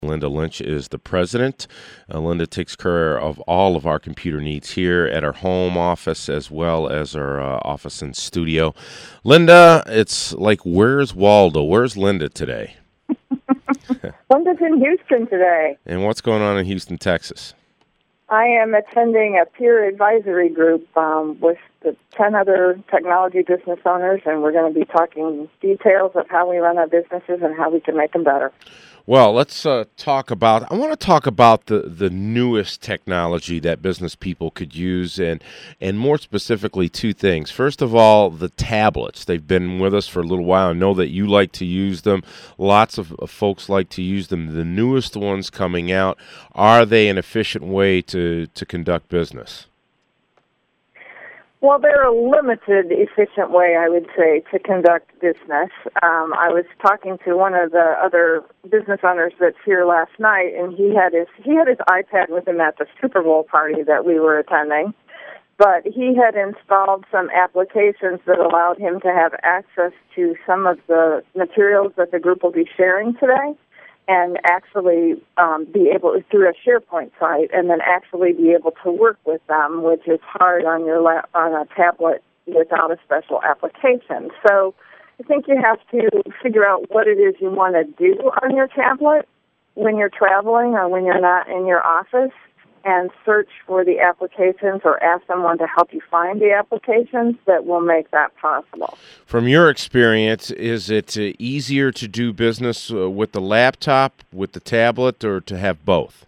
Linda Lynch is the president. Linda takes care of all of our computer needs here at our home office as well as our office and studio. Linda, it's like, where's Waldo? Where's Linda today? Linda's in Houston today. And what's going on in Houston, Texas? I am attending a peer advisory group with the 10 other technology business owners, and we're going to be talking details of how we run our businesses and how we can make them better. Well, let's I want to talk about the newest technology that business people could use, and more specifically, two things. First of all, the tablets. They've been with us for a little while. I know that you like to use them. Lots of folks like to use them. The newest ones coming out, are they an efficient way to conduct business? Well, they're a limited, efficient way, I would say, to conduct business. I was talking to one of the other business owners that's here last night, and he had his iPad with him at the Super Bowl party that we were attending. But he had installed some applications that allowed him to have access to some of the materials that the group will be sharing today, and actually be able, through a SharePoint site, and then actually be able to work with them, which is hard on on a tablet without a special application. So I think you have to figure out what it is you want to do on your tablet when you're traveling or when you're not in your office, and search for the applications or ask someone to help you find the applications that will make that possible. From your experience, is it easier to do business with the laptop, with the tablet, or to have both?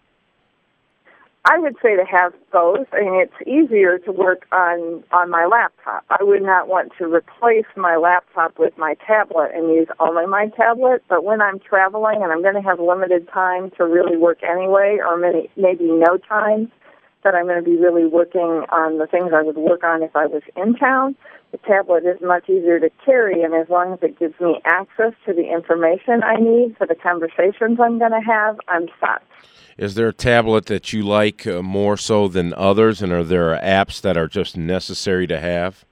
I would say to have both. I mean, it's easier to work on my laptop. I would not want to replace my laptop with my tablet and use only my tablet, but when I'm traveling and I'm going to have limited time to really work anyway, or maybe no time that I'm going to be really working on the things I would work on if I was in town, the tablet is much easier to carry, and as long as it gives me access to the information I need for the conversations I'm going to have, I'm set. Is there a tablet that you like more so than others, and are there apps that are just necessary to have?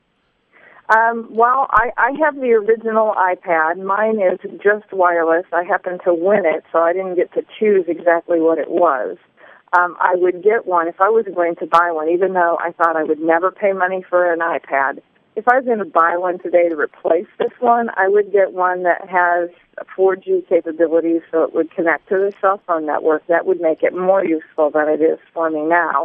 Well, I have the original iPad. Mine is just wireless. I happened to win it, so I didn't get to choose exactly what it was. I would get one if I was going to buy one, even though I thought I would never pay money for an iPad. If I was going to buy one today to replace this one, I would get one that has 4G capabilities, so it would connect to the cell phone network. That would make it more useful than it is for me now.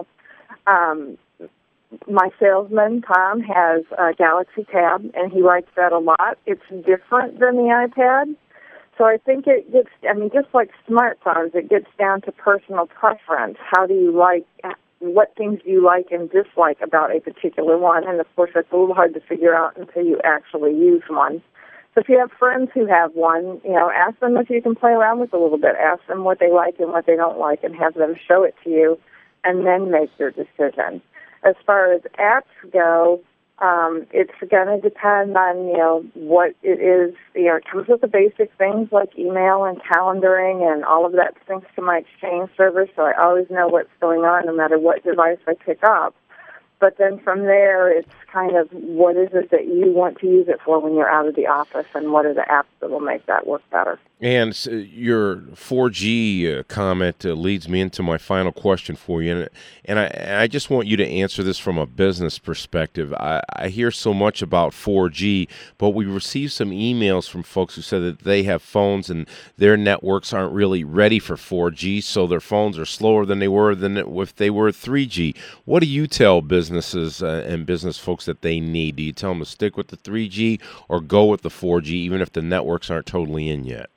My salesman, Tom, has a Galaxy Tab, and he likes that a lot. It's different than the iPad. So I think it gets, just like smartphones, it gets down to personal preference. How do you like, what things do you like and dislike about a particular one? And, of course, that's a little hard to figure out until you actually use one. So if you have friends who have one, ask them if you can play around with it a little bit. Ask them what they like and what they don't like and have them show it to you, and then make your decision. As far as apps go, it's going to depend on, what it is. It comes with the basic things like email and calendaring, and all of that syncs to my Exchange server, so I always know what's going on no matter what device I pick up. But then from there, it's kind of what is it that you want to use it for when you're out of the office, and what are the apps that will make that work better. And your 4G comment leads me into my final question for you. And I just want you to answer this from a business perspective. I hear so much about 4G, but we received some emails from folks who said that they have phones and their networks aren't really ready for 4G, so their phones are slower than they were if they were 3G. What do you tell businesses and business folks that they need? Do you tell them to stick with the 3G or go with the 4G, even if the networks aren't totally in yet?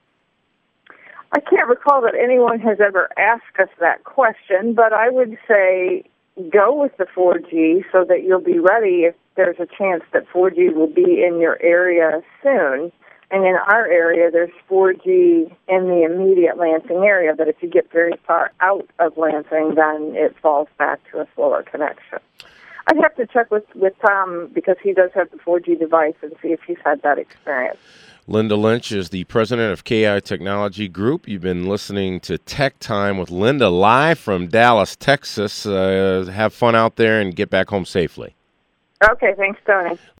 I can't recall that anyone has ever asked us that question, but I would say go with the 4G so that you'll be ready if there's a chance that 4G will be in your area soon. And in our area, there's 4G in the immediate Lansing area, but if you get very far out of Lansing, then it falls back to a slower connection. I'd have to check with Tom because he does have the 4G device and see if he's had that experience. Linda Lynch is the president of KI Technology Group. You've been listening to Tech Time with Linda live from Dallas, Texas. Have fun out there and get back home safely. Okay, thanks, Tony.